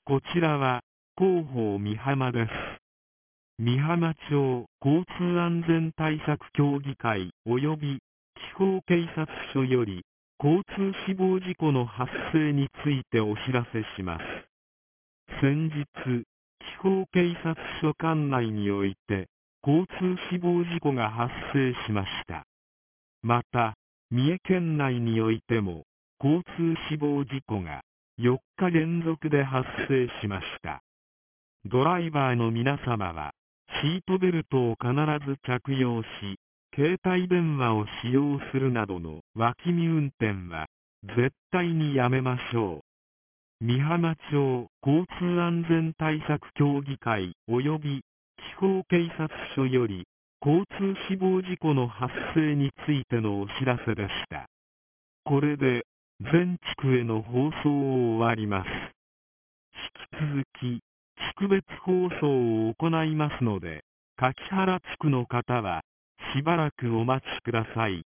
こちらは、広報美浜です。美浜町交通安全対策協議会及び地方警察署より、交通死亡事故の発生についてお知らせします。先日、地方警察署管内において、交通死亡事故が発生しました。また、三重県内においても、交通死亡事故が4日連続で発生しました。ドライバーの皆様は、シートベルトを必ず着用し、携帯電話を使用するなどの脇見運転は、絶対にやめましょう。美浜町交通安全対策協議会及び地方警察署より、交通死亡事故の発生についてのお知らせでした。これで、全地区への放送を終わります。引き続き、地区別放送を行いますので、柿原地区の方は、しばらくお待ちください。